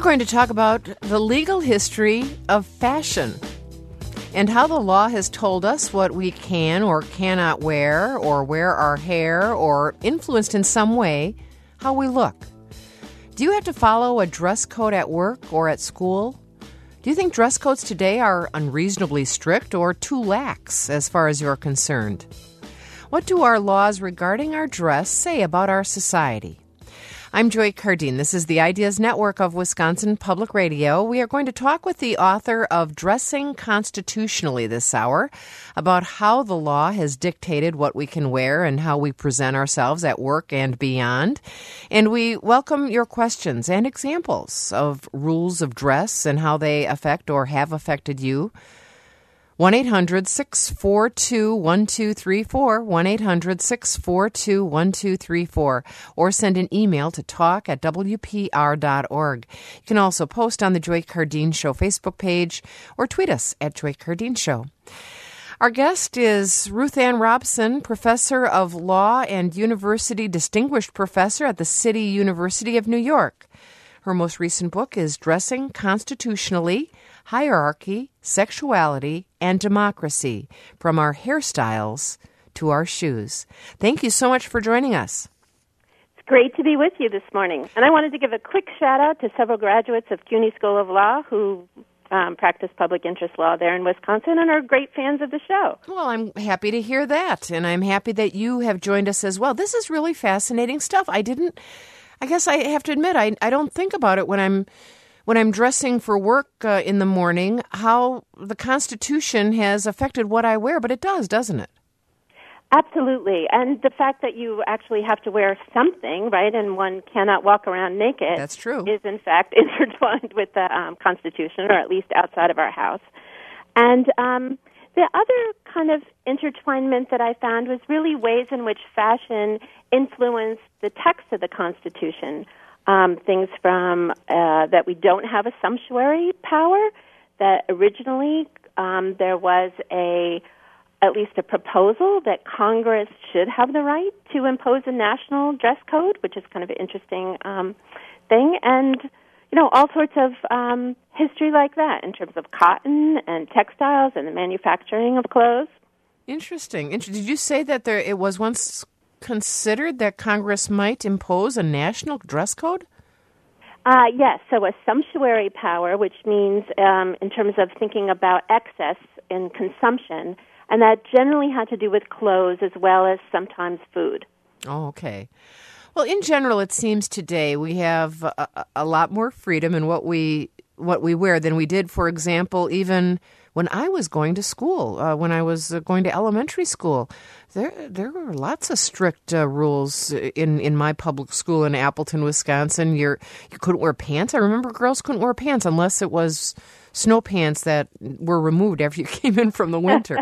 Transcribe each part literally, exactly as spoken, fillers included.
going to talk about the legal history of fashion and how the law has told us what we can or cannot wear or wear our hair or influenced in some way how we look. Do you have to follow a dress code at work or at school? Do you think dress codes today are unreasonably strict or too lax as far as you're concerned? What do our laws regarding our dress say about our society? I'm Joy Cardine. This is the Ideas Network of Wisconsin Public Radio. We are going to talk with the author of Dressing Constitutionally this hour about how the law has dictated what we can wear and how we present ourselves at work and beyond. And we welcome your questions and examples of rules of dress and how they affect or have affected you. one eight hundred six four two one two three four, one eight hundred six four two one two three four, or send an email to talk at w p r dot org. You can also post on the Joy Cardine Show Facebook page or tweet us at Joy Cardine Show. Our guest is Ruth Ann Robson, Professor of Law and University Distinguished Professor at the City University of New York. Her most recent book is Dressing Constitutionally, Hierarchy, Sexuality, and Democracy, From Our Hairstyles to Our Shoes. Thank you so much for joining us. It's great to be with you this morning. And I wanted to give a quick shout-out to several graduates of C U N Y School of Law who um, practice public interest law there in Wisconsin and are great fans of the show. Well, I'm happy to hear that, and I'm happy that you have joined us as well. This is really fascinating stuff. I didn't... I guess I have to admit, I, I don't think about it when I'm when I'm dressing for work uh, in the morning, how the Constitution has affected what I wear, but it does, doesn't it? Absolutely. And the fact that you actually have to wear something, right, and one cannot walk around naked. That's true. Is, in fact, intertwined with the um, Constitution, or at least outside of our house. And um, the other kind of intertwinement that I found was really ways in which fashion influenced the text of the Constitution. Um, things from uh, that we don't have a sumptuary power, that originally um, there was a at least a proposal that Congress should have the right to impose a national dress code, which is kind of an interesting um, thing, and you know, all sorts of um, history like that in terms of cotton and textiles and the manufacturing of clothes. Interesting. Did you say that there it was once considered that Congress might impose a national dress code? Uh, yes, so a sumptuary power, which means um, in terms of thinking about excess in consumption, and that generally had to do with clothes as well as sometimes food. Oh, okay. Well, in general, it seems today we have a, a lot more freedom in what we what we wear than we did, for example, even when I was going to school, uh, when I was uh, going to elementary school. There there were lots of strict uh, rules in, in my public school in Appleton, Wisconsin. You're, you couldn't wear pants. I remember girls couldn't wear pants unless it was snow pants that were removed after you came in from the winter.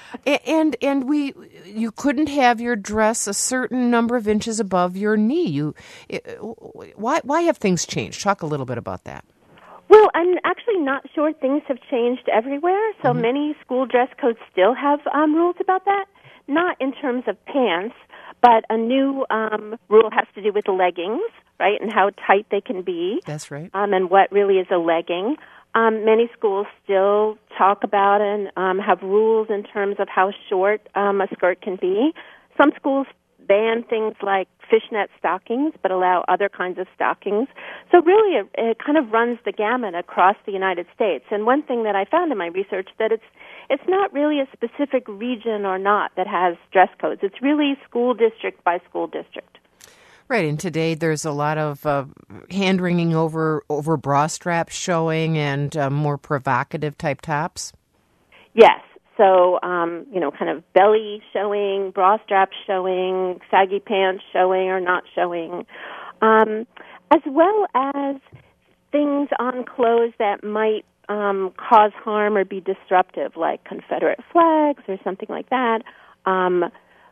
and and we you couldn't have your dress a certain number of inches above your knee. You it, why why have things changed? Talk a little bit about that. Well, I'm actually not sure things have changed everywhere. So Mm-hmm. many school dress codes still have um, rules about that. Not in terms of pants, but a new um, rule has to do with leggings, right, and how tight they can be. That's right. Um, and what really is a legging. Um, many schools still talk about and um, have rules in terms of how short um, a skirt can be. Some schools ban things like fishnet stockings, but allow other kinds of stockings. So really, it, it kind of runs the gamut across the United States. And one thing that I found in my research that it's it's not really a specific region or not that has dress codes. It's really school district by school district. Right, and today there's a lot of uh, hand-wringing over, over bra straps showing and uh, more provocative type tops. Yes. So, um, you know, kind of belly showing, bra straps showing, saggy pants showing or not showing, um, as well as things on clothes that might um, cause harm or be disruptive, like Confederate flags or something like that, um,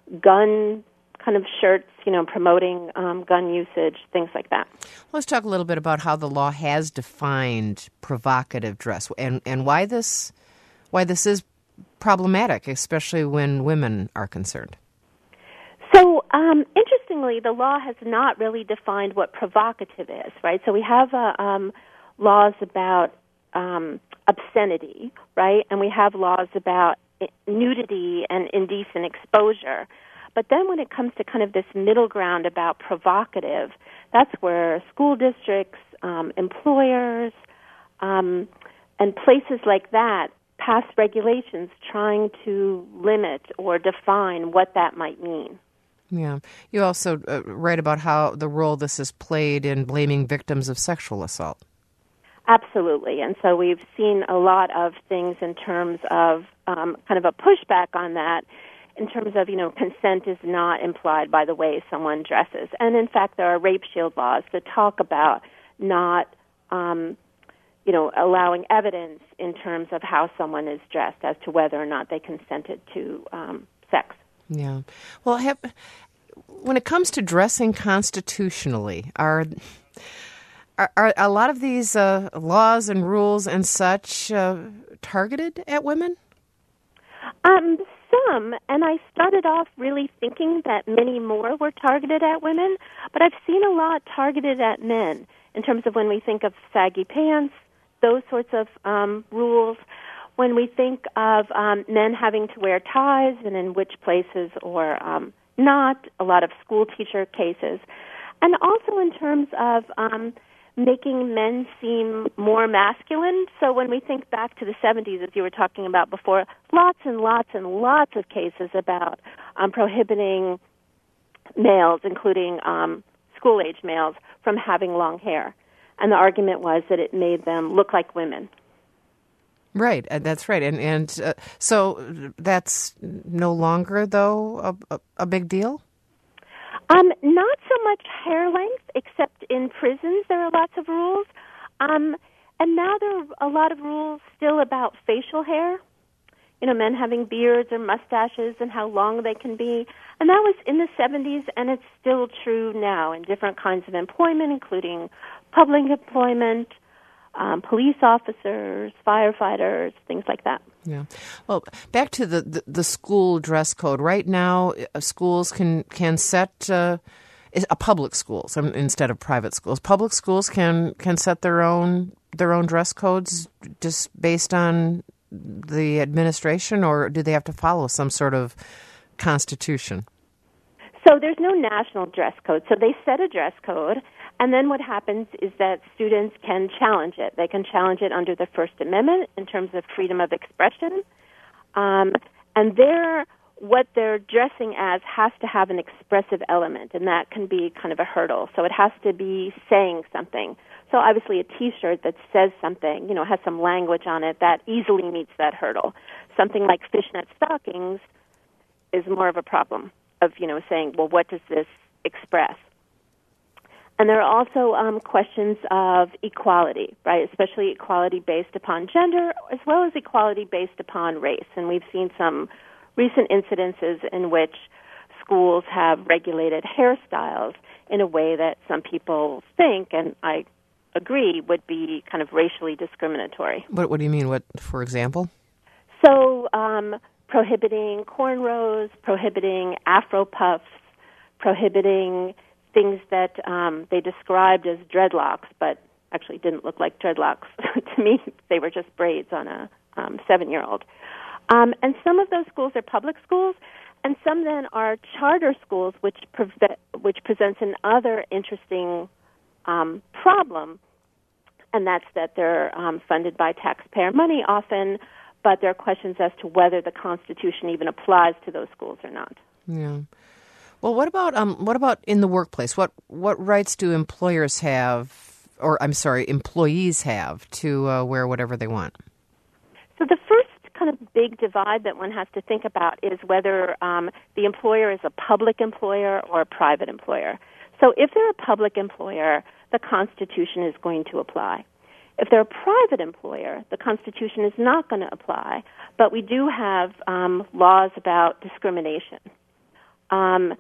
gun kind of shirts, you know, promoting um, gun usage, things like that. Let's talk a little bit about how the law has defined provocative dress and, and why this why this is problematic, especially when women are concerned. So, um, interestingly, the law has not really defined what provocative is, right? So we have a um, laws about um, obscenity, right? And we have laws about nudity and indecent exposure. But then when it comes to kind of this middle ground about provocative, that's where school districts, um, employers, um, and places like that pass regulations trying to limit or define what that might mean. Yeah. You also uh, write about how the role this has played in blaming victims of sexual assault. Absolutely. And so we've seen a lot of things in terms of um, kind of a pushback on that, in terms of, you know, consent is not implied by the way someone dresses. And in fact, there are rape shield laws that talk about not, um, you know, allowing evidence in terms of how someone is dressed as to whether or not they consented to um, sex. Yeah. Well, have, when it comes to dressing constitutionally, are are, are a lot of these uh, laws and rules and such uh, targeted at women? Um, some, and I started off really thinking that many more were targeted at women, but I've seen a lot targeted at men in terms of when we think of saggy pants, those sorts of um, rules. When we think of um, men having to wear ties and in which places or um, not, a lot of school teacher cases. And also in terms of um, making men seem more masculine. So when we think back to the seventies, as you were talking about before, lots and lots and lots of cases about um, prohibiting males, including um, school-age males, from having long hair. And the argument was that it made them look like women. Right, uh, that's right. And and uh, so that's no longer, though, a, a, a big deal? Um, not so much hair length, except in prisons there are lots of rules. Um, and now there are a lot of rules still about facial hair. You know, men having beards or mustaches and how long they can be. And that was in the seventies, and it's still true now in different kinds of employment, including public employment, um, police officers, firefighters, things like that. Yeah. Well, back to the, the, the school dress code. Right now, uh, schools can can set uh, a public schools um, instead of private schools. Public schools can can set their own their own dress codes just based on the administration, or do they have to follow some sort of constitution? So there's no national dress code. So they set a dress code, and then what happens is that students can challenge it. They can challenge it under the First Amendment in terms of freedom of expression. Um, and they're, what they're dressing as has to have an expressive element, and that can be kind of a hurdle. So it has to be saying something. So obviously a T-shirt that says something, you know, has some language on it, that easily meets that hurdle. Something like fishnet stockings is more of a problem of, you know, saying, well, what does this express? And there are also um, questions of equality, right, especially equality based upon gender as well as equality based upon race. And we've seen some recent incidences in which schools have regulated hairstyles in a way that some people think, and I agree, would be kind of racially discriminatory. What, what do you mean? What, for example? So um, prohibiting cornrows, prohibiting Afro puffs, prohibiting things that um, they described as dreadlocks, but actually didn't look like dreadlocks. To me, they were just braids on a um, seven-year-old. Um, and some of those schools are public schools, and some then are charter schools, which preve- which presents another interesting um, problem, and that's that they're um, funded by taxpayer money often, but there are questions as to whether the Constitution even applies to those schools or not. Yeah. Well, what about um, what about in the workplace? What what rights do employers have, or I'm sorry, employees have to uh, wear whatever they want? So the first kind of big divide that one has to think about is whether um, the employer is a public employer or a private employer. So if they're a public employer, the Constitution is going to apply. If they're a private employer, the Constitution is not going to apply, but we do have um, laws about discrimination, um,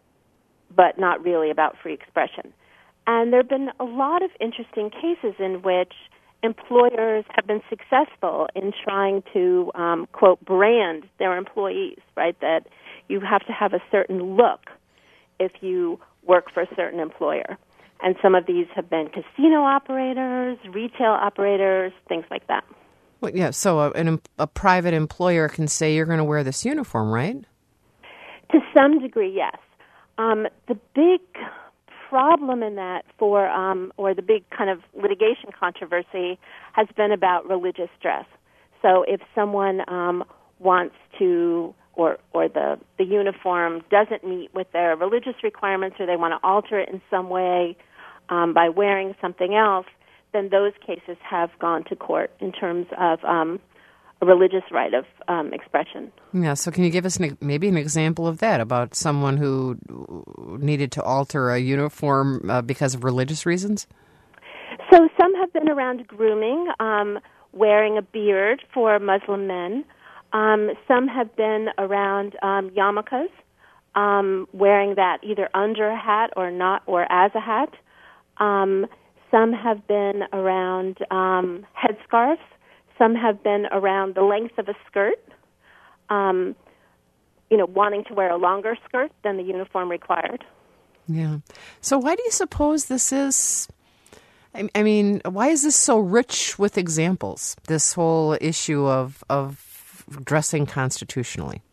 but not really about free expression. And there have been a lot of interesting cases in which employers have been successful in trying to, um, quote, brand their employees, right, that you have to have a certain look if you work for a certain employer. and some of these have been casino operators, retail operators, things like that. Well, yeah, so a, an, a private employer can say you're going to wear this uniform, right? To some degree, yes. Um, the big problem in that for, um, or the big kind of litigation controversy has been about religious dress. So if someone um, wants to, or or the, the uniform doesn't meet with their religious requirements, or they want to alter it in some way um, by wearing something else, then those cases have gone to court in terms of um, a religious right of um, expression. Yeah, so can you give us an, maybe an example of that, about someone who needed to alter a uniform uh, because of religious reasons? So some have been around grooming, um, wearing a beard for Muslim men. Um, some have been around um, yarmulkes, um, wearing that either under a hat or not, or as a hat. Um, some have been around um, headscarves. Some have been around the length of a skirt, um, you know, wanting to wear a longer skirt than the uniform required. Yeah. So why do you suppose this is, I, I mean, why is this so rich with examples, this whole issue of, of dressing constitutionally?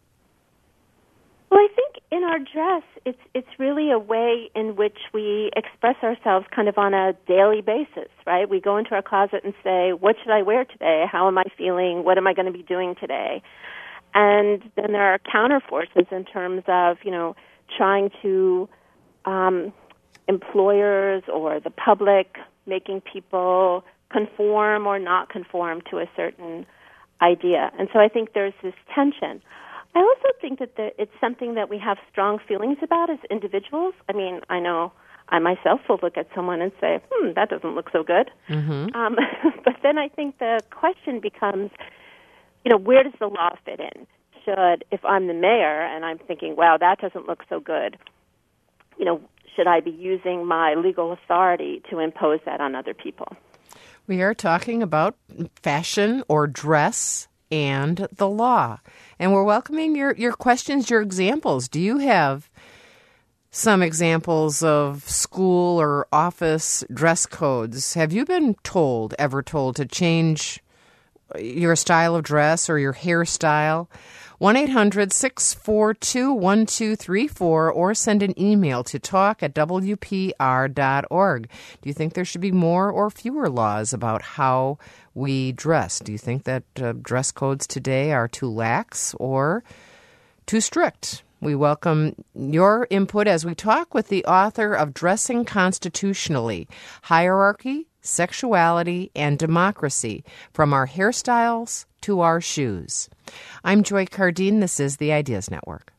Well, I think in our dress, it's it's really a way in which we express ourselves kind of on a daily basis, right? We go into our closet and say, what should I wear today? How am I feeling? What am I going to be doing today? And then there are counterforces in terms of, you know, trying to, um, employers or the public, making people conform or not conform to a certain idea. And so I think there's this tension. I also think that the, it's something that we have strong feelings about as individuals. I mean, I know I myself will look at someone and say, hmm, that doesn't look so good. Mm-hmm. Um, but then I think the question becomes, you know, where does the law fit in? Should, if I'm the mayor and I'm thinking, wow, that doesn't look so good, you know, should I be using my legal authority to impose that on other people? We are talking about fashion or dress and the law. And we're welcoming your, your questions, your examples. Do you have some examples of school or office dress codes? Have you been told, ever told, to change your style of dress or your hairstyle? one eight hundred six four two one two three four or send an email to talk at w p r dot org. Do you think there should be more or fewer laws about how we dress? Do you think that uh, dress codes today are too lax or too strict? We welcome your input as we talk with the author of Dressing Constitutionally, Hierarchy, Sexuality, and Democracy, From Our Hairstyles to Our Shoes. I'm Joy Cardine. This is the Ideas Network.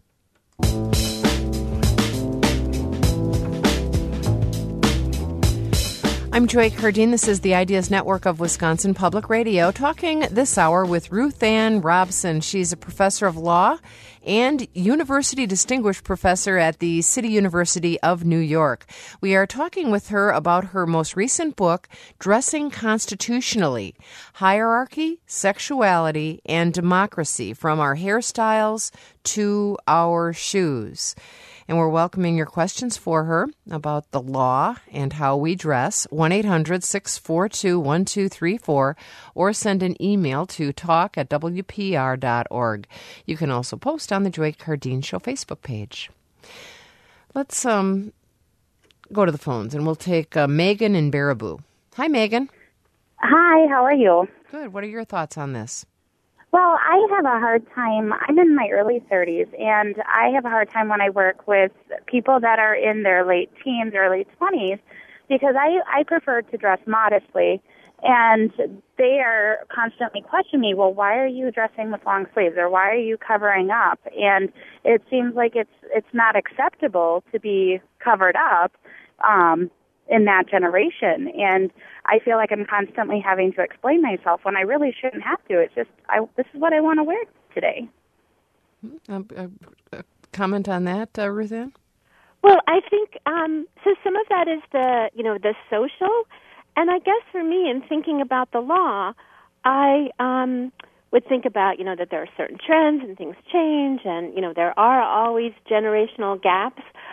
I'm Joy Cardine. This is the Ideas Network of Wisconsin Public Radio, talking this hour with Ruth Ann Robson. She's a professor of law and University Distinguished Professor at the City University of New York. We are talking with her about her most recent book, Dressing Constitutionally, Hierarchy, Sexuality, and Democracy, From Our Hairstyles to Our Shoes. And we're welcoming your questions for her about the law and how we dress, one eight hundred six four two one two three four, or send an email to talk at w p r dot org. You can also post on the Joy Cardine Show Facebook page. Let's um go to the phones, and we'll take uh, Megan in Baraboo. Hi, Megan. Hi, how are you? Good. What are your thoughts on this? Well, I have a hard time. I'm in my early thirties, and I have a hard time when I work with people that are in their late teens or late twenties, because I, I prefer to dress modestly, and they are constantly questioning me, well, why are you dressing with long sleeves, or why are you covering up? And it seems like it's it's not acceptable to be covered up um, in that generation. And I feel like I'm constantly having to explain myself when I really shouldn't have to. It's just, I, this is what I want to wear today. Uh, uh, uh, comment on that, uh, Ruth Ann? Well, I think, um, so some of that is the, you know, the social. And I guess for me, in thinking about the law, I um, would think about, you know, that there are certain trends and things change, and, you know, there are always generational gaps.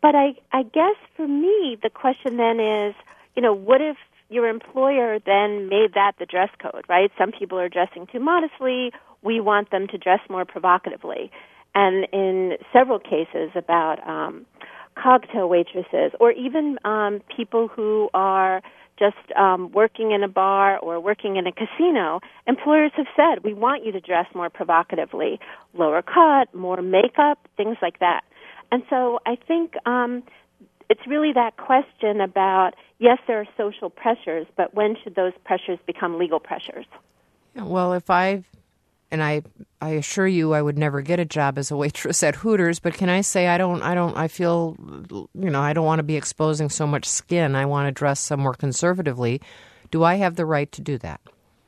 but I, I guess for me, the question then is, you know, what if your employer then made that the dress code, right? Some people are dressing too modestly. We want them to dress more provocatively. And in several cases about um, cocktail waitresses or even um, people who are just um, working in a bar or working in a casino, employers have said, we want you to dress more provocatively, lower cut, more makeup, things like that. And so I think um, it's really that question about, yes, there are social pressures, but when should those pressures become legal pressures? Well, if I, and I, I assure you, I would never get a job as a waitress at Hooters. But can I say I don't, I don't, I feel, you know, I don't want to be exposing so much skin. I want to dress some more conservatively. Do I have the right to do that?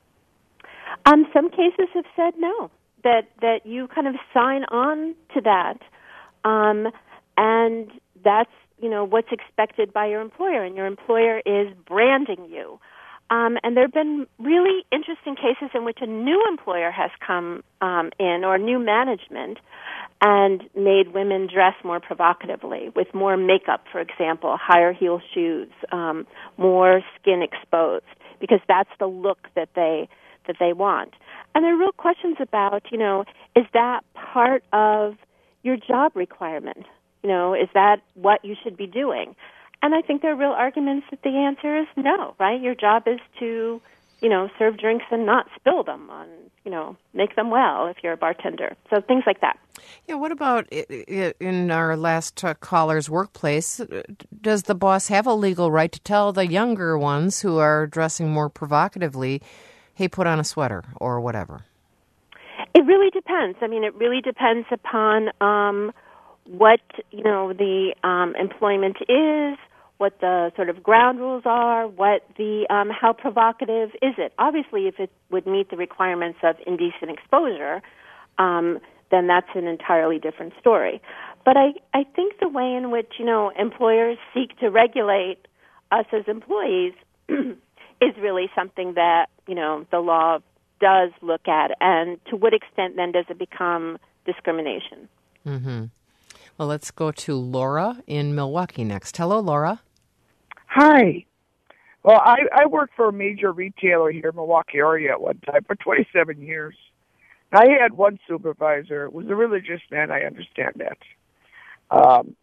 Um, some cases have said no, that that you kind of sign on to that, um, and that's, you know, what's expected by your employer, and your employer is branding you. Um, and there have been really interesting cases in which a new employer has come um, in, or new management, and made women dress more provocatively, with more makeup, for example, higher heel shoes, um, more skin exposed, because that's the look that they that they want. And there are real questions about, you know, is that part of your job requirement? You know, is that what you should be doing? And I think there are real arguments that the answer is no, right? Your job is to, you know, serve drinks and not spill them on, you know, make them well if you're a bartender. So things like that. Yeah, what about in our last uh, caller's workplace? Does the boss have a legal right to tell the younger ones who are dressing more provocatively, hey, put on a sweater or whatever? It really depends. I mean, it really depends upon um, what, you know, the um, employment is, what the sort of ground rules are, what the um, how provocative is it. Obviously, if it would meet the requirements of indecent exposure, um, then that's an entirely different story. But I, I think the way in which, you know, employers seek to regulate us as employees is really something that, you know, the law does look at, and to what extent then does it become discrimination? Mm-hmm. Well, let's go to Laura in Milwaukee next. Hello, Laura. Hi. Well, I, I worked for a major retailer here in Milwaukee area at one time for twenty-seven years. I had one supervisor. It was a religious man. I understand that. Um,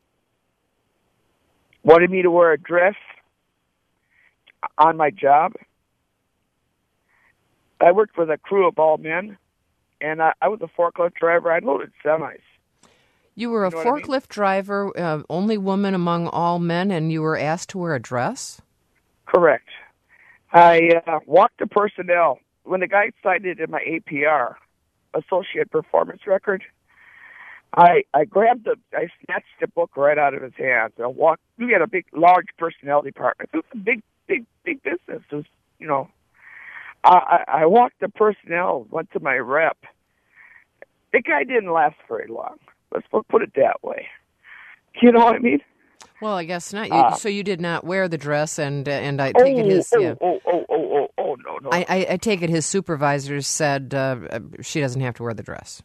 wanted me to wear a dress on my job. I worked with a crew of all men, and I, I was a forklift driver. I loaded semis. You were a you know forklift I mean? driver, uh, only woman among all men, and you were asked to wear a dress? Correct. I uh, walked the personnel. When the guy signed it in my A P R, Associate Performance Record, I I grabbed the, I snatched the book right out of his hands. I walked, we had a big, large personnel department. It was a big, big, big business. It was, you know, I, I walked the personnel, went to my rep. The guy didn't last very long. Let's put it that way. You know what I mean? Well, I guess not. You, uh, so you did not wear the dress, and uh, and I oh, take it his oh, yeah. oh, oh, oh, oh, oh, no, no. I, I, I take it his supervisors said uh, she doesn't have to wear the dress.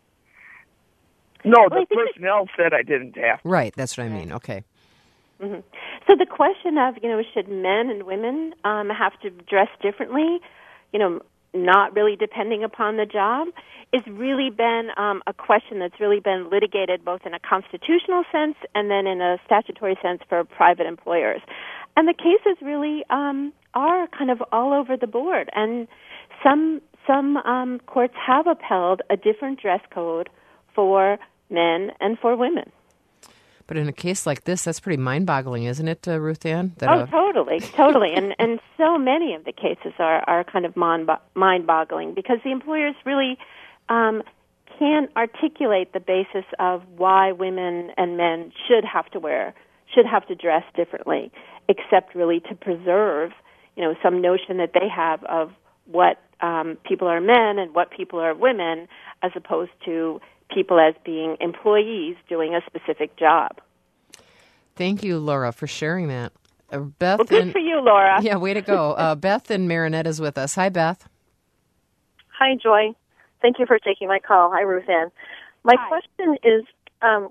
No, the personnel said I didn't have to. Right, that's what I mean. Okay. Mm-hmm. So the question of, you know, should men and women um, have to dress differently, you know, not really depending upon the job, is really been um, a question that's really been litigated both in a constitutional sense and then in a statutory sense for private employers. And the cases really um, are kind of all over the board. And some some um, courts have upheld a different dress code for men and for women. But in a case like this, that's pretty mind-boggling, isn't it, uh, Ruth Ann? That, oh, uh... totally, totally. And and so many of the cases are, are kind of mind-boggling because the employers really um, can't articulate the basis of why women and men should have to wear, should have to dress differently, except really to preserve, you know, some notion that they have of what um, people are men and what people are women, as opposed to people as being employees doing a specific job. Thank you, Laura, for sharing that. Uh, Beth, well, good in, for you, Laura. Yeah, way to go. Uh, Beth in Marinette is with us. Hi, Beth. Hi, Joy. Thank you for taking my call. Hi, Ruth Ann. My Hi. question is, um,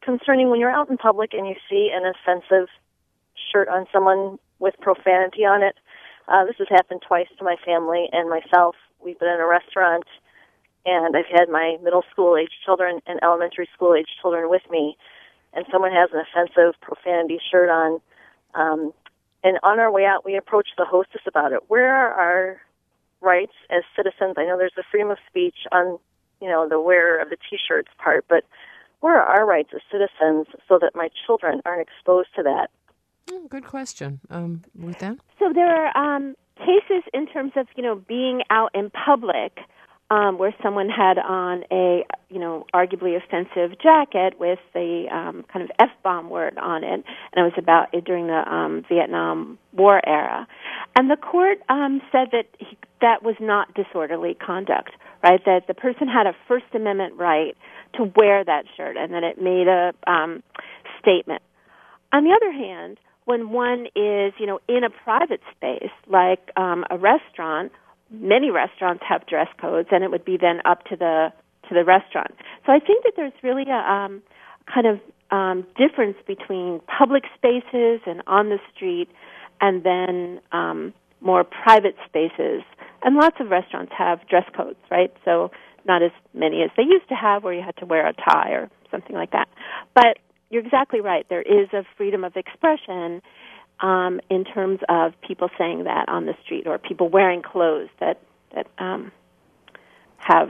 concerning when you're out in public and you see an offensive shirt on someone with profanity on it. Uh, this has happened twice to my family and myself. We've been in a restaurant, and I've had my middle school-age children and elementary school-age children with me, and someone has an offensive profanity shirt on. Um, and on our way out, we approached the hostess about it. Where are our rights as citizens? I know there's the freedom of speech on, you know, the wearer of the T-shirts part, but where are our rights as citizens so that my children aren't exposed to that? Mm, good question. Um, Ruth Ann? So there are um, cases in terms of, you know, being out in public um, where someone had on a, you know, arguably offensive jacket with the um, kind of F-bomb word on it, and it was about during the um, Vietnam War era. And the court um, said that he, that was not disorderly conduct, right, that the person had a First Amendment right to wear that shirt and that it made a um, statement. On the other hand, when one is, you know, in a private space, like um, a restaurant, many restaurants have dress codes, and it would be then up to the to the restaurant. So I think that there's really a um, kind of um, difference between public spaces and on the street, and then um, more private spaces. And lots of restaurants have dress codes, right? So not as many as they used to have, where you had to wear a tie or something like that. But you're exactly right. There is a freedom of expression um, in terms of people saying that on the street, or people wearing clothes that that um, have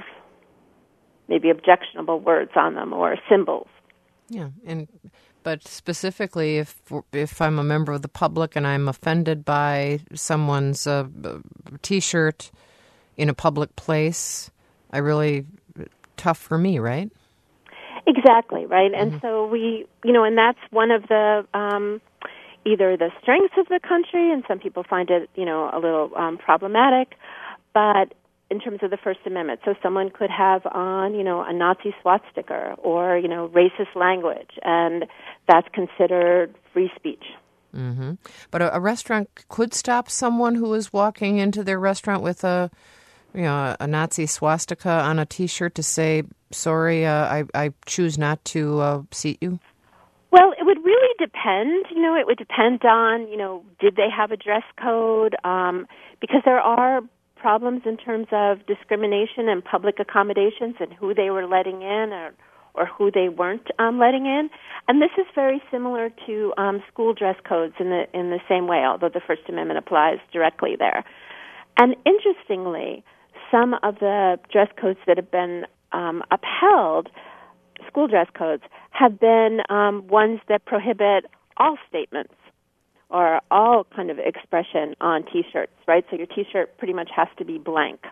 maybe objectionable words on them or symbols. Yeah, and but specifically, if if I'm a member of the public and I'm offended by someone's uh, T-shirt in a public place, I really tough for me, right? Exactly, right? And Mm-hmm. so we, you know, and that's one of the, um, either the strengths of the country, and some people find it, you know, a little um, problematic, but in terms of the First Amendment. So someone could have on, you know, a Nazi swastika or, you know, racist language, and that's considered free speech. Mm-hmm. But a, a restaurant could stop someone who is walking into their restaurant with a, you know, a Nazi swastika on a T-shirt to say, sorry, uh, I, I choose not to uh, seat you? Well, it would really depend. You know, it would depend on, you know, did they have a dress code? Um, because there are problems in terms of discrimination and public accommodations and who they were letting in or, or who they weren't um, letting in. And this is very similar to um, school dress codes in the in the same way, although the First Amendment applies directly there. And interestingly, some of the dress codes that have been um, upheld, school dress codes, have been um, ones that prohibit all statements or all kind of expression on T-shirts, right? So your T-shirt pretty much has to be blank.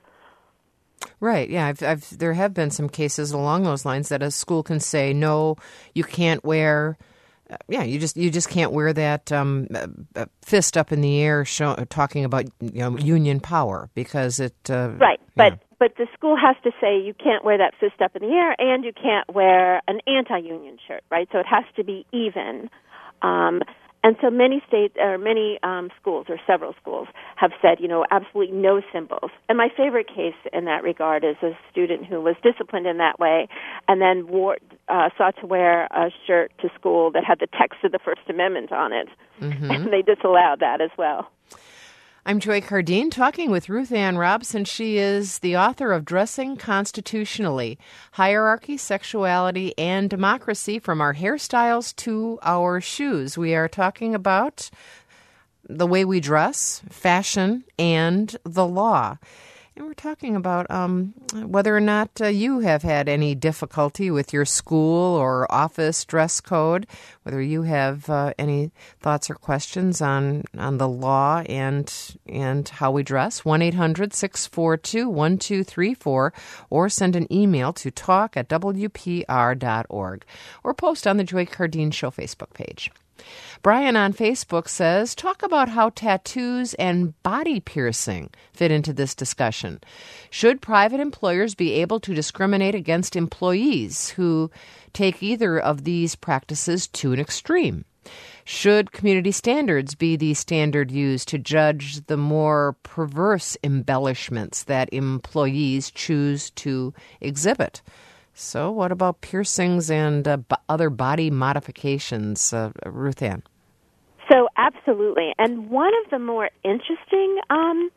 Right, yeah. I've, I've, there have been some cases along those lines that a school can say, no, you can't wear... Uh, yeah, you just you just can't wear that um, uh, fist up in the air, show, talking about, you know, union power, because it uh, right. But yeah. but the school has to say you can't wear that fist up in the air, and you can't wear an anti-union shirt, right? So it has to be even. Um, and so many states or many um, schools or several schools have said, you know, absolutely no symbols. And my favorite case in that regard is a student who was disciplined in that way, and then wore. Uh, sought to wear a shirt to school that had the text of the First Amendment on it, mm-hmm. and they disallowed that as well. I'm Joy Cardine, talking with Ruth Ann Robson. She is the author of Dressing Constitutionally, Hierarchy, Sexuality, and Democracy, From Our Hairstyles to Our Shoes. We are talking about the way we dress, fashion, and the law. And we're talking about um, whether or not uh, you have had any difficulty with your school or office dress code, whether you have uh, any thoughts or questions on, on the law and and how we dress. one eight hundred six four two one two three four, or send an email to talk at w p r dot org, or post on the Joy Cardine Show Facebook page. Brian on Facebook says, talk about how tattoos and body piercing fit into this discussion. Should private employers be able to discriminate against employees who take either of these practices to an extreme? Should community standards be the standard used to judge the more perverse embellishments that employees choose to exhibit? So what about piercings and uh, b- other body modifications, uh, Ruth Ann? So absolutely. And one of the more interesting um,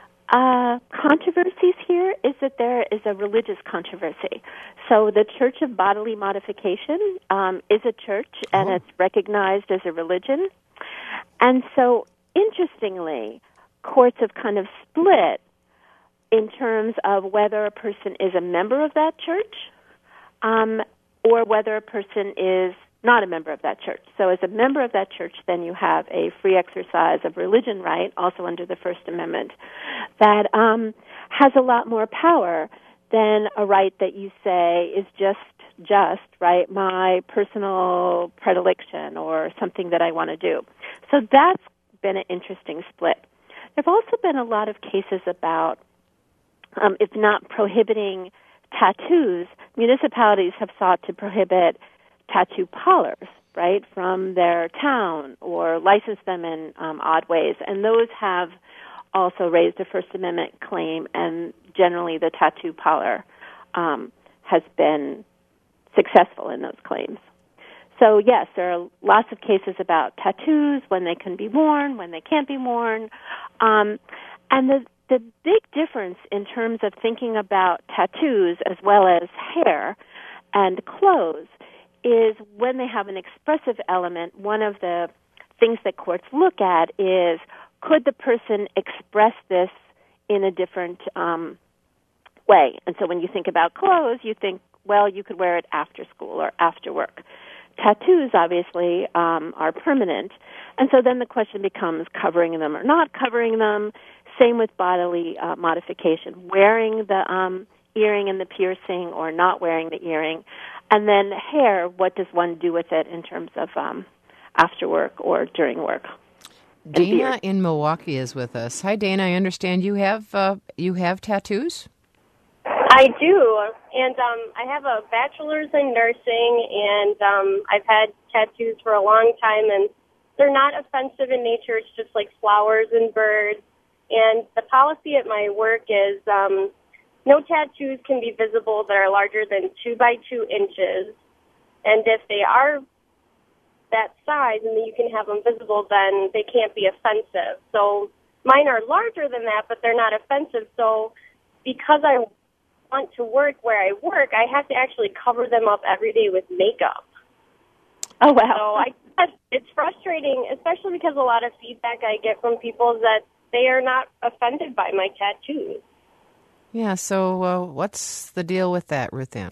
uh, controversies here is that there is a religious controversy. So the Church of Bodily Modification um, is a church, and oh. it's recognized as a religion. And so, interestingly, courts have kind of split in terms of whether a person is a member of that church um, or whether a person is not a member of that church. So as a member of that church, then you have a free exercise of religion right, also under the First Amendment, that um, has a lot more power than a right that you say is just, just, right, my personal predilection or something that I want to do. So that's been an interesting split. There have also been a lot of cases about, um, if not prohibiting tattoos, municipalities have sought to prohibit tattoo parlors, right, from their town or license them in um, odd ways. And those have also raised a First Amendment claim, and generally the tattoo parlor um, has been successful in those claims. So, yes, there are lots of cases about tattoos, when they can be worn, when they can't be worn. Um, and the, the big difference in terms of thinking about tattoos as well as hair and clothes is when they have an expressive element, one of the things that courts look at is, could the person express this in a different um, way? And so when you think about clothes, you think, well, you could wear it after school or after work. Tattoos, obviously, um, are permanent. And so then the question becomes covering them or not covering them. Same with bodily uh, modification, wearing the um, earring and the piercing or not wearing the earring. And then hair, what does one do with it in terms of um, after work or during work? Dana in Milwaukee is with us. Hi, Dana. I understand you have uh, you have tattoos? I do, and um, I have a bachelor's in nursing, and um, I've had tattoos for a long time, and they're not offensive in nature. It's just like flowers and birds. And the policy at my work is um, no tattoos can be visible that are larger than two by two inches, and if they are that size and you can have them visible, then they can't be offensive. So mine are larger than that, but they're not offensive. So because I want to work where I work, I have to actually cover them up every day with makeup. Oh, wow. So I, it's frustrating, especially because a lot of feedback I get from people is that they are not offended by my tattoos. Yeah, so uh, what's the deal with that, Ruth Ann?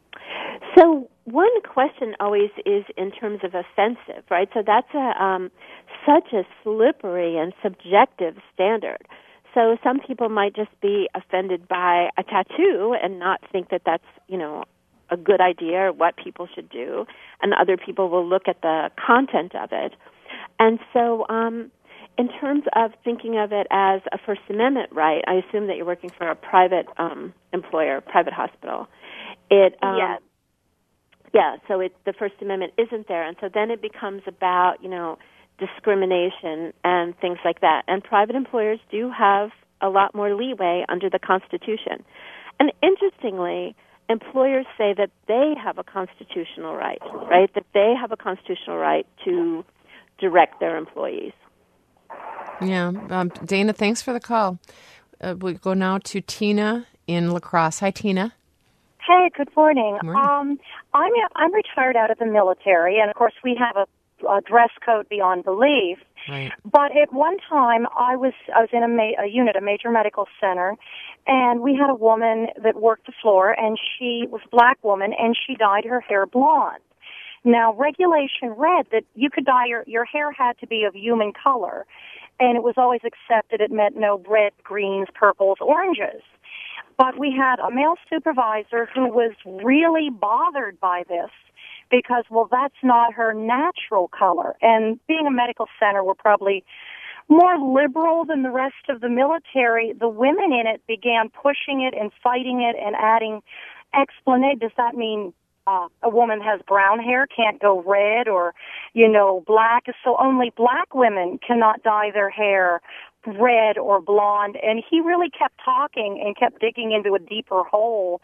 So one question always is in terms of offensive, right? So that's a um, such a slippery and subjective standard. So some people might just be offended by a tattoo and not think that that's, you know, a good idea or what people should do, and other people will look at the content of it. And so um, in terms of thinking of it as a First Amendment right, I assume that you're working for a private um, employer, private hospital. It um, yes. Yeah, so it, the First Amendment isn't there, and so then it becomes about, you know, discrimination and things like that. And private employers do have a lot more leeway under the Constitution. And interestingly, employers say that they have a constitutional right, right, that they have a constitutional right to direct their employees. Yeah. Um, Dana, thanks for the call. Uh, we go now to Tina in La Crosse. Hi, Tina. Hey, good morning. Morning. Um, I'm I'm retired out of the military, and of course we have a, a dress code beyond belief. Right. But at one time, I was I was in a, ma- a unit, a major medical center, and we had a woman that worked the floor, and she was a black woman, and she dyed her hair blonde. Now, regulation read that you could dye your your hair had to be of human color, and it was always accepted. It meant no red, greens, purples, oranges. But we had a male supervisor who was really bothered by this because, well, that's not her natural color. And being a medical center, we're probably more liberal than the rest of the military. The women in it began pushing it and fighting it and adding explanation. Does that mean uh, a woman has brown hair, can't go red, or, you know, black? So only black women cannot dye their hair red or blonde, and he really kept talking and kept digging into a deeper hole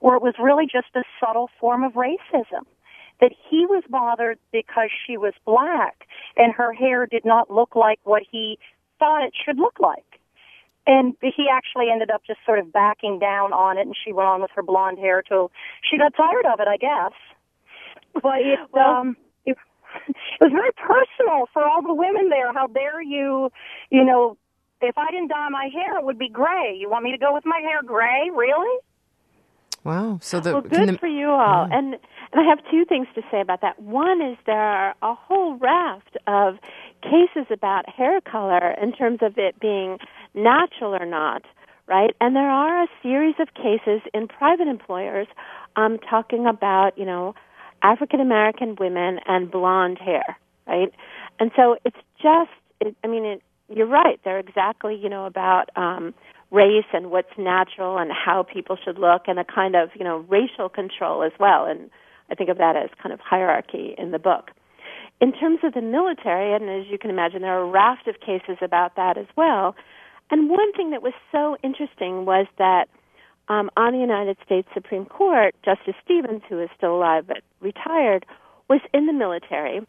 or it was really just a subtle form of racism. That he was bothered because she was black and her hair did not look like what he thought it should look like. And he actually ended up just sort of backing down on it, and she went on with her blonde hair till she got tired of it, I guess. But it, well, um, it, it was very personal for all the women there. How dare you, you know, if I didn't dye my hair, it would be gray. You want me to go with my hair gray? Really? Wow. So the, well, good the, for you all. Yeah. And and I have two things to say about that. One is there are a whole raft of cases about hair color in terms of it being natural or not, right? And there are a series of cases in private employers um, talking about, you know, African American women and blonde hair, right? And so it's just, it, I mean, it, you're right. They're exactly, you know, about um, race and what's natural and how people should look, and a kind of, you know, racial control as well. And I think of that as kind of hierarchy in the book. In terms of the military, and as you can imagine, there are a raft of cases about that as well. And one thing that was so interesting was that um, on the United States Supreme Court, Justice Stevens, who is still alive but retired, was in the military.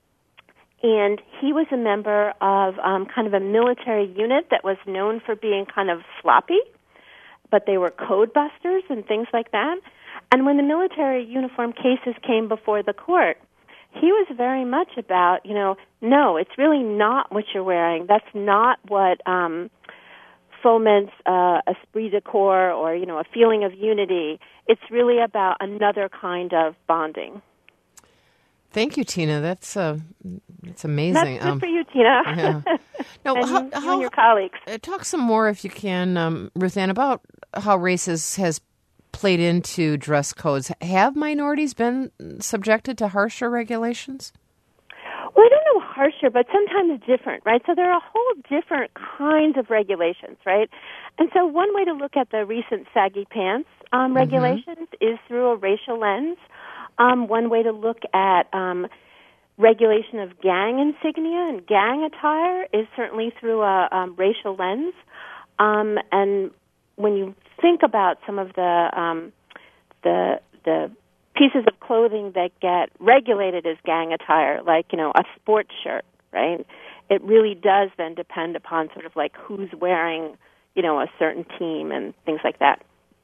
And he was a member of um, kind of a military unit that was known for being kind of sloppy, but they were code busters and things like that. And when the military uniform cases came before the court, he was very much about, you know, no, it's really not what you're wearing. That's not what um, foments uh, esprit de corps or, you know, a feeling of unity. It's really about another kind of bonding. Thank you, Tina. That's uh, that's amazing. That's good um, for you, Tina. Yeah. No, and, how, you how, and your colleagues. Uh, talk some more, if you can, um, Ruth Ann, about how race is, has played into dress codes. Have minorities been subjected to harsher regulations? Well, I don't know harsher, but sometimes different, right? So there are a whole different kinds of regulations, right? And so one way to look at the recent saggy pants um, Mm-hmm. regulations is through a racial lens. Um, one way to look at um, regulation of gang insignia and gang attire is certainly through a um, racial lens. Um, and when you think about some of the um, the the pieces of clothing that get regulated as gang attire, like, you know, a sports shirt, right? It really does then depend upon sort of like who's wearing, you know, a certain team and things like that.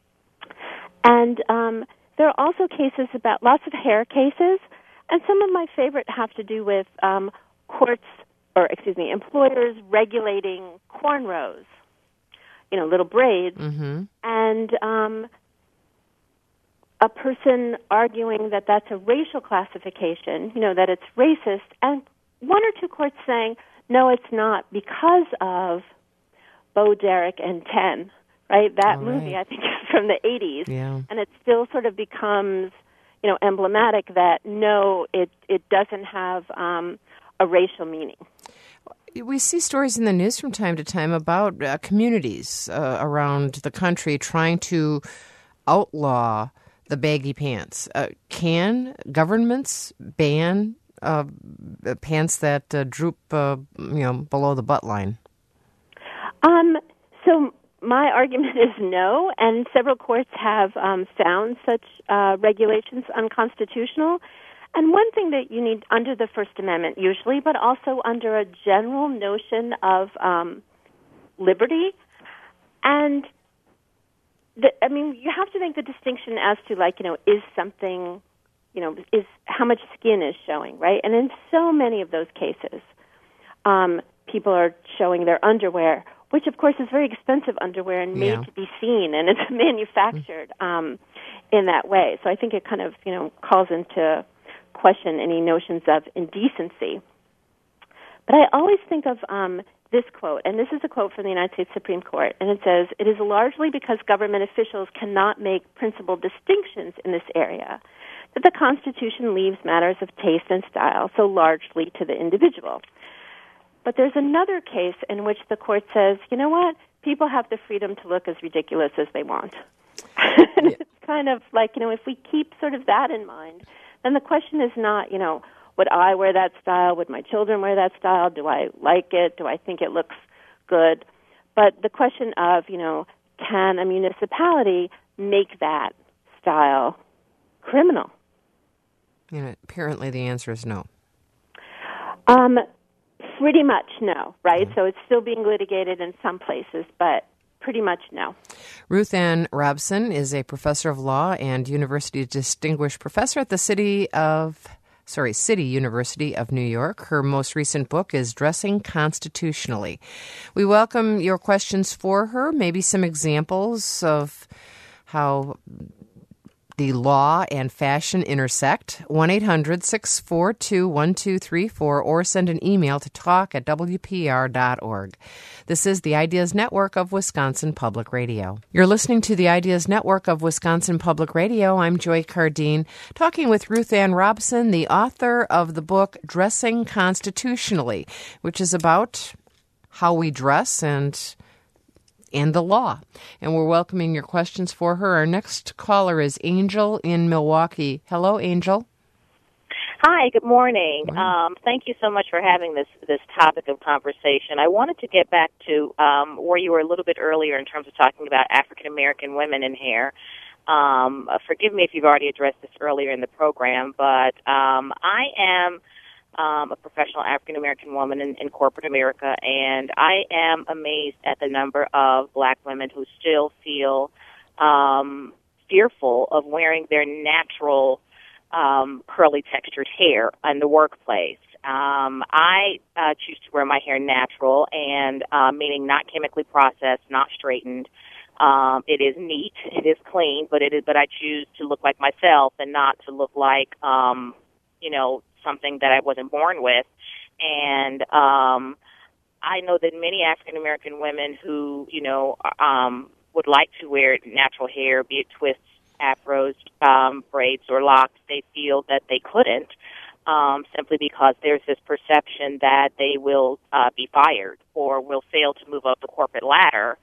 And um, there are also cases about lots of hair cases, and some of my favorite have to do with um, courts, or excuse me, employers regulating cornrows, you know, little braids, mm-hmm. and um, a person arguing that that's a racial classification, you know, that it's racist, and one or two courts saying, no, it's not, because of Bo Derek and Ten, right? That All movie, right. I think, is from the eighties, yeah. and it still sort of becomes, you know, emblematic that, no, it, it doesn't have um, a racial meaning. We see stories in the news from time to time about uh, communities uh, around the country trying to outlaw the baggy pants. Uh, can governments ban uh, pants that uh, droop, uh, you know, below the butt line? Um. So my argument is no, and several courts have um, found such uh, regulations unconstitutional. And one thing that you need under the First Amendment usually, but also under a general notion of um, liberty, and the, I mean, you have to make the distinction as to, like, you know, is something, you know, is how much skin is showing, right? And in so many of those cases, um, people are showing their underwear, which, of course, is very expensive underwear and made yeah. to be seen, and it's manufactured um, in that way. So I think it kind of, you know, calls into question any notions of indecency. But I always think of um, this quote, and this is a quote from the United States Supreme Court, and it says, "It is largely because government officials cannot make principled distinctions in this area that the Constitution leaves matters of taste and style so largely to the individual." But there's another case in which the court says, you know what, people have the freedom to look as ridiculous as they want. And Yeah. it's kind of like, you know, if we keep sort of that in mind, then the question is not, you know, would I wear that style? Would my children wear that style? Do I like it? Do I think it looks good? But the question of, you know, can a municipality make that lifestyle criminal? And apparently the answer is no. Um, pretty much no, right? Mm-hmm. So it's still being litigated in some places, but pretty much no. Ruth Ann Robson is a professor of law and University Distinguished Professor at the City of, sorry, City University of New York. Her most recent book is Dressing Constitutionally. We welcome your questions for her, maybe some examples of how the law and fashion intersect. one eight hundred six four two one two three four or send an email to talk at w p r dot org. This is the Ideas Network of Wisconsin Public Radio. You're listening to the Ideas Network of Wisconsin Public Radio. I'm Joy Cardine, talking with Ruth Ann Robson, the author of the book Dressing Constitutionally, which is about how we dress and and the law. And we're welcoming your questions for her. Our next caller is Angel in Milwaukee. Hello, Angel. Hi, good morning. Um, thank you so much for having this, this topic of conversation. I wanted to get back to um, where you were a little bit earlier in terms of talking about African-American women in hair. Um, forgive me if you've already addressed this earlier in the program, but um, I am Um, a professional African-American woman in, in corporate America, and I am amazed at the number of black women who still feel um, fearful of wearing their natural um, curly textured hair in the workplace. Um, I uh, choose to wear my hair natural, and uh, meaning not chemically processed, not straightened. Um, it is neat, it is clean, but it is. But I choose to look like myself and not to look like, um, you know, something that I wasn't born with. And um, I know that many African-American women who, you know, um, would like to wear natural hair, be it twists, afros, um, braids, or locks, they feel that they couldn't um, simply because there's this perception that they will uh, be fired or will fail to move up the corporate ladder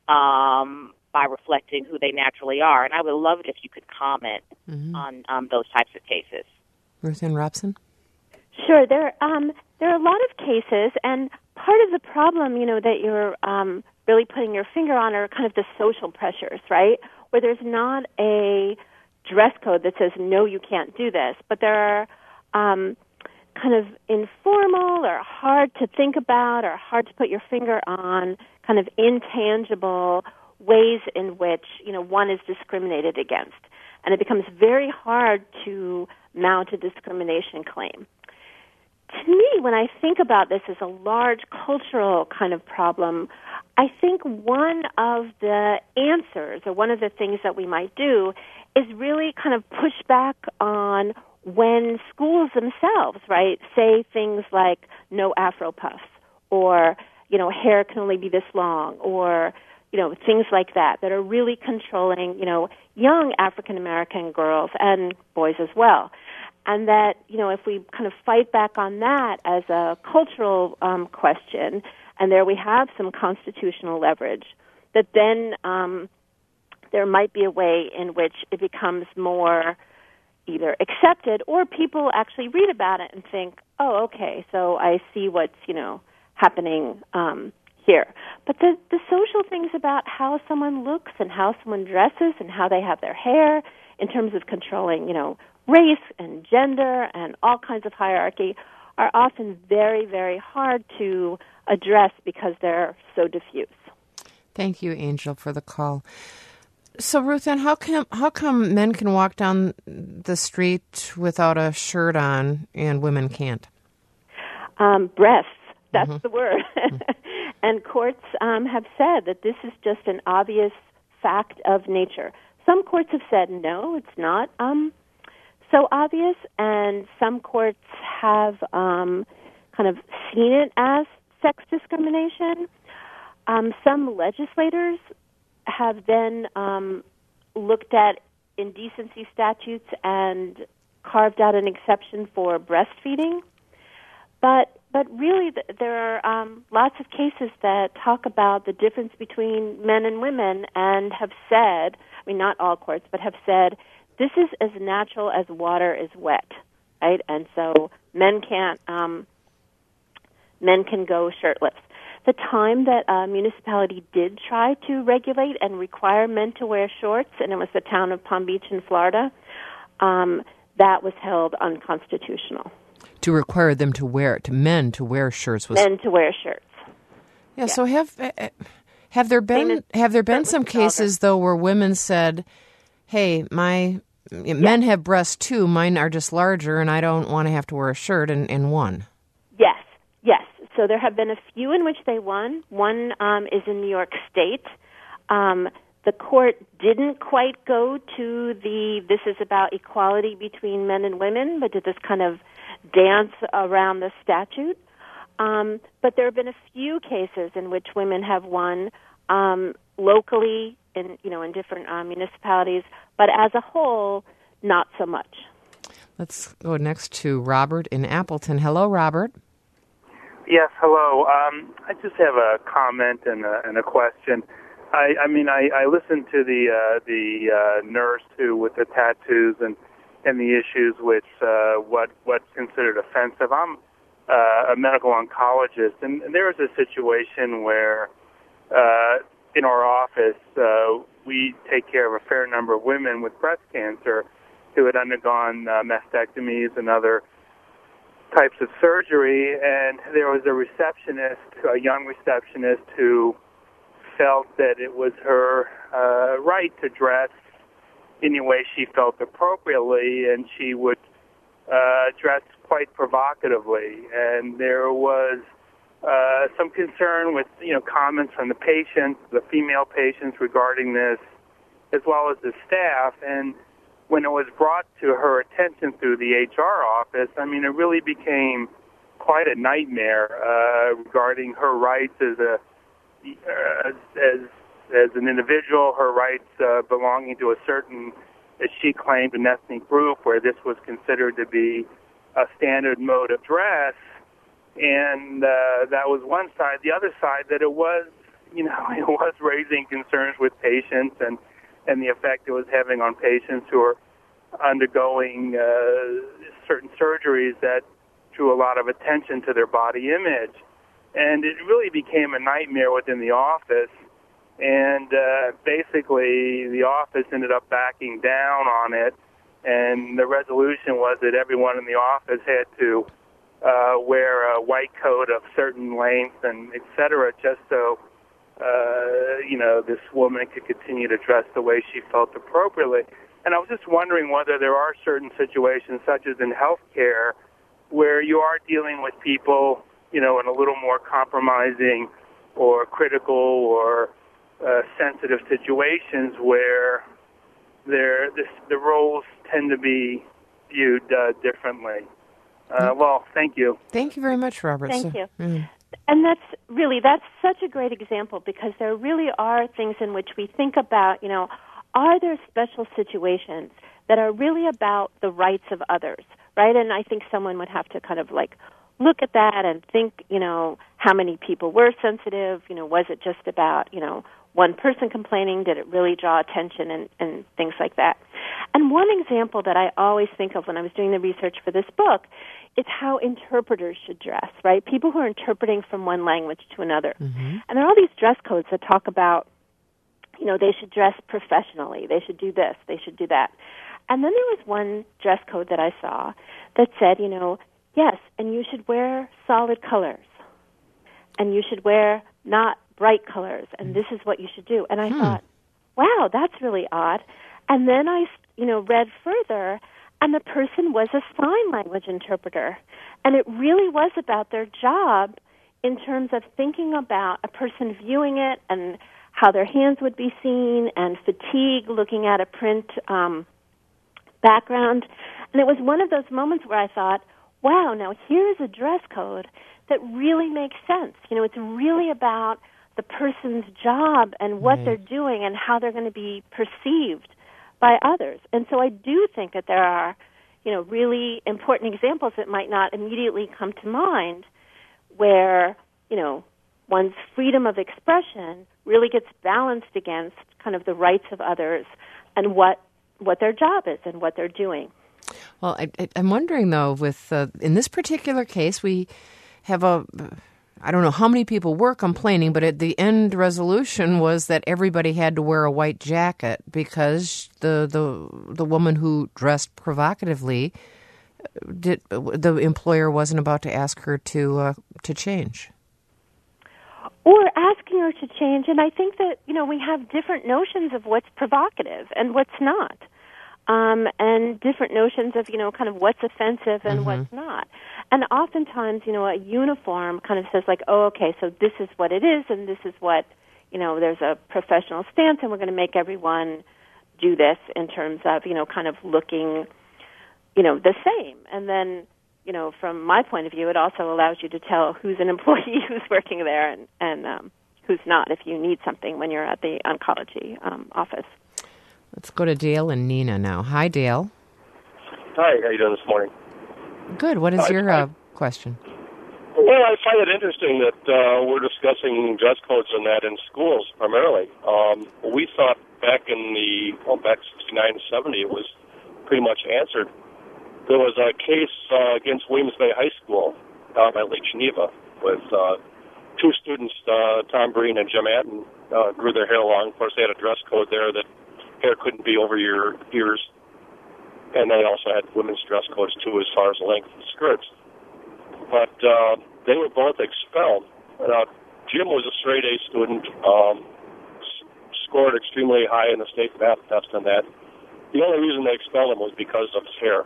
um, by reflecting who they naturally are. And I would love it if you could comment mm-hmm. on um, those types of cases. Ruth Ann Robson? Sure. There, um, there are a lot of cases, and part of the problem, you know, that you're um, really putting your finger on are kind of the social pressures, right? Where there's not a dress code that says, no, you can't do this, but there are um, kind of informal or hard to think about or hard to put your finger on kind of intangible ways in which, you know, one is discriminated against. And it becomes very hard to mount a discrimination claim. To me, when I think about this as a large cultural kind of problem, I think one of the answers or one of the things that we might do is really kind of push back on when schools themselves, right, say things like no Afro puffs or, you know, hair can only be this long or, you know, things like that that are really controlling, you know, young African-American girls and boys as well. And that, you know, if we kind of fight back on that as a cultural um, question, and there we have some constitutional leverage, that then um, there might be a way in which it becomes more either accepted or people actually read about it and think, oh, okay, so I see what's, you know, happening um, here. But the, the social things about how someone looks and how someone dresses and how they have their hair in terms of controlling, you know, race and gender and all kinds of hierarchy are often very, very hard to address because they're so diffuse. Thank you, Angel, for the call. So, Ruth Ann, how come how come men can walk down the street without a shirt on and women can't? Um, breasts, that's mm-hmm. the word. And courts um, have said that this is just an obvious fact of nature. Some courts have said, no, it's not um, so obvious, and some courts have um, kind of seen it as sex discrimination. Um, some legislators have then um, looked at indecency statutes and carved out an exception for breastfeeding. But but really, there are um, lots of cases that talk about the difference between men and women and have said, I mean, not all courts, but have said, this is as natural as water is wet, right? And so men can't, um, men can go shirtless. the time that a municipality did try to regulate and require men to wear shorts, and it was the town of Palm Beach in Florida, um, that was held unconstitutional. To require them to wear, to men to wear shirts was... Men to wear shirts. Yeah, yeah. So have have there been have there been some cases, though, where women said, hey, my yeah. men have breasts too, mine are just larger, and I don't want to have to wear a shirt, and, and won? Yes, yes. So there have been a few in which they won. One um, is in New York State. Um, the court didn't quite go to the, this is about equality between men and women, but did this kind of dance around the statute. Um, but there have been a few cases in which women have won um, locally in, you know, in different uh, municipalities, but as a whole, not so much. Let's go next to Robert in Appleton. Hello, Robert. Yes, hello. Um, I just have a comment and a, and a question. I, I mean, I, I listened to the uh, the uh, nurse who with the tattoos and, and the issues with uh, what what's considered offensive. I'm uh, a medical oncologist, and, and there was a situation where uh, in our office uh, we take care of a fair number of women with breast cancer who had undergone uh, mastectomies and other types of surgery, and there was a receptionist, a young receptionist, who felt that it was her uh, right to dress any way she felt appropriately, and she would uh, dress quite provocatively. And there was uh, some concern with, you know, comments from the patients, the female patients regarding this, as well as the staff. And when it was brought to her attention through the H R office, I mean, it really became quite a nightmare uh, regarding her rights as a uh, as as an individual, her rights uh, belonging to a certain, as she claimed, an ethnic group where this was considered to be a standard mode of dress, and uh, that was one side. The other side, that it was, you know, it was raising concerns with patients and. and the effect it was having on patients who are undergoing uh, certain surgeries that drew a lot of attention to their body image. And it really became a nightmare within the office. And uh, basically, the office ended up backing down on it. And the resolution was that everyone in the office had to uh, wear a white coat of certain length and et cetera, just so Uh, you know, this woman could continue to dress the way she felt appropriately. And I was just wondering whether there are certain situations, such as in healthcare, where you are dealing with people, you know, in a little more compromising or critical or uh, sensitive situations where there the, the roles tend to be viewed uh, differently. Uh, well, thank you. Thank you very much, Robert. Thank so, you. Mm. And that's really, that's such a great example, because there really are things in which we think about, you know, are there special situations that are really about the rights of others, right? And I think someone would have to kind of like look at that and think, you know, how many people were sensitive, you know, was it just about, you know, one person complaining, did it really draw attention, and, and things like that. And one example that I always think of when I was doing the research for this book is how interpreters should dress, right? People who are interpreting from one language to another. Mm-hmm. And there are all these dress codes that talk about, you know, they should dress professionally, they should do this, they should do that. And then there was one dress code that I saw that said, you know, yes, and you should wear solid colors, and you should wear not bright colors, and this is what you should do. And I hmm. thought, wow, that's really odd. And then I, you know, read further, and the person was a sign language interpreter. And it really was about their job in terms of thinking about a person viewing it and how their hands would be seen, and fatigue looking at a print um, background. And it was one of those moments where I thought, wow, now here is a dress code that really makes sense. You know, it's really about the person's job and what right. they're doing and how they're going to be perceived by others. And so I do think that there are, you know, really important examples that might not immediately come to mind where, you know, one's freedom of expression really gets balanced against kind of the rights of others and what what their job is and what they're doing. Well, I, I, I'm wondering, though, with uh, in this particular case, we have a I don't know how many people were complaining, but at the end resolution was that everybody had to wear a white jacket because the the the woman who dressed provocatively did the employer wasn't about to ask her to uh, to change. Or asking her to change, and I think that, you know, we have different notions of what's provocative and what's not. Um, and different notions of, you know, kind of what's offensive and mm-hmm. what's not. And oftentimes, you know, a uniform kind of says like, oh, okay, so this is what it is, and this is what, you know, there's a professional stance, and we're going to make everyone do this in terms of, you know, kind of looking, you know, the same. And then, you know, from my point of view, it also allows you to tell who's an employee who's working there and, and um, who's not if you need something when you're at the oncology um, office. Let's go to Dale and Nina now. Hi, Dale. Hi, how you doing this morning? Good. What is I, your uh, question? Well, I find it interesting that uh, we're discussing dress codes and that in schools primarily. Um, we thought back in the, well, back sixty-nine and seventy, it was pretty much answered. There was a case uh, against Williams Bay High School down by Lake Geneva with uh, two students, uh, Tom Breen and Jim Atten, uh, grew their hair long. Of course, they had a dress code there that hair couldn't be over your ears. And they also had women's dress codes, too, as far as the length of the skirts. But uh, they were both expelled. Now, Jim was a straight-A student, um, s- scored extremely high in the state math test on that. The only reason they expelled him was because of his hair.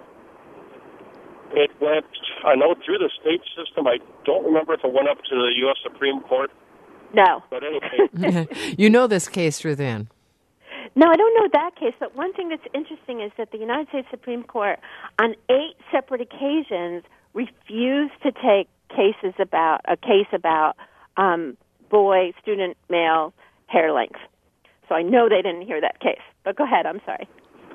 It went, I know, through the state system. I don't remember if it went up to the U S Supreme Court. No. But anyway. You know this case, Ruth Ann. No, I don't know that case, but one thing that's interesting is that the United States Supreme Court, on eight separate occasions, refused to take cases about a case about um, boy, student, male hair length. So I know they didn't hear that case. But go ahead, I'm sorry.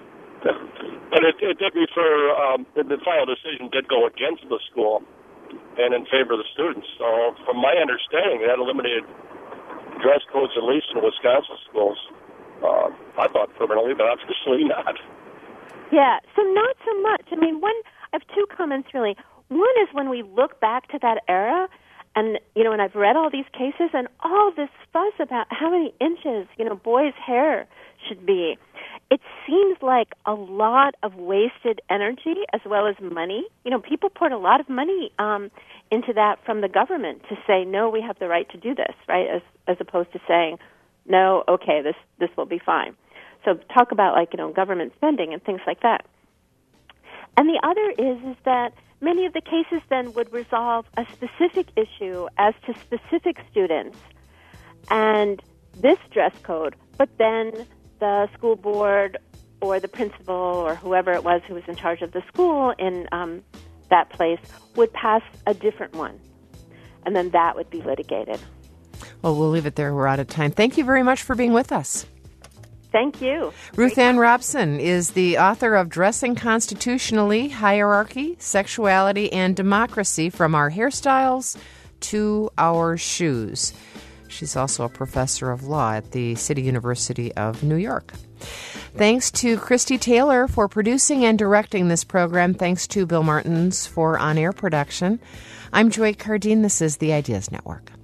But it, it did refer, um, the, the final decision did go against the school and in favor of the students. So from my understanding, that eliminated dress codes, at least in Wisconsin schools. Uh, I thought permanently, but obviously not. Yeah, so not so much. I mean, one, I have two comments really. One is when we look back to that era, and, you know, and I've read all these cases and all this fuss about how many inches, you know, boys' hair should be. It seems like a lot of wasted energy as well as money. You know, people poured a lot of money um, into that from the government to say, no, we have the right to do this, right, as as opposed to saying, no, okay, this this will be fine. So talk about, like, you know, government spending and things like that. And the other is is that many of the cases then would resolve a specific issue as to specific students and this dress code, but then the school board or the principal or whoever it was who was in charge of the school in um, that place would pass a different one. And then that would be litigated. Well, we'll leave it there. We're out of time. Thank you very much for being with us. Thank you. Ruth Ann Robson is the author of Dressing Constitutionally, Hierarchy, Sexuality, and Democracy, From Our Hairstyles to Our Shoes. She's also a professor of law at the City University of New York. Thanks to Christy Taylor for producing and directing this program. Thanks to Bill Martins for on-air production. I'm Joy Cardine. This is the Ideas Network.